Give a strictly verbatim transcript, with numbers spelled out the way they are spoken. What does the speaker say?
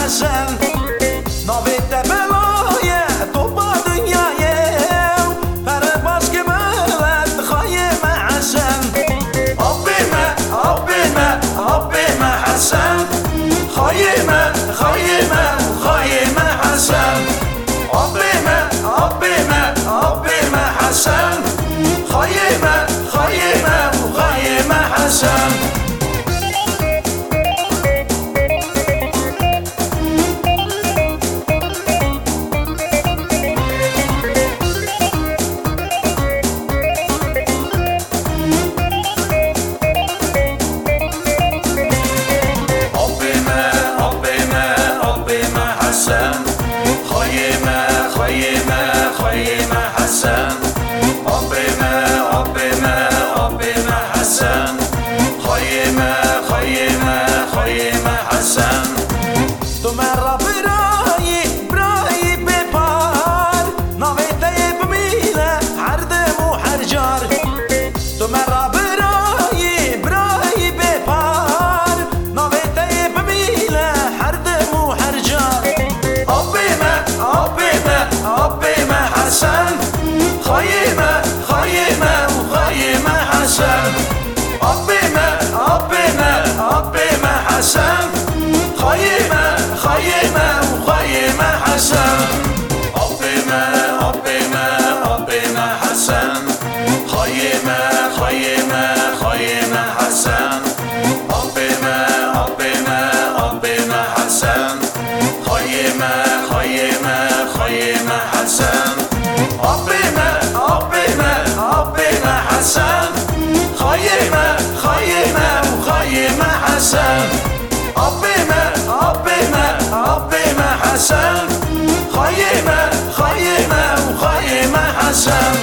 حسن ناوید بلای تو با دنیای پر باز که بلد خواهیم حسن آبیم آبیم آبیم حسن خواهیم خواهیم خواهیم حسن آبیم آبیم آبیم حسن خواهیم خواهیم خواهیم حسن تو مرا برای برای بپار ناویده ببینه هر دم و هر جار تو مرا برای برای بپار ناویده ببینه هر دم و هر جار آبیم آبیم آبیم حسن خواهیم خواهیم خواهیم حسن آبیم آبیم آبیم حسن خواهیم خواهیم خواهیم حسن آبیم آبیم آبیم حسن خواهیم خواهیم خواهیم حسن آبیم آبیم آبیم حسن خواهیم خواهیم خواهیم حسن آبیم آبیم آبیم حسن خواهیم خواهیم خواهیم حسن آبیم آبیم آبیم حسن خواهیم خواهیم خواهیم حسن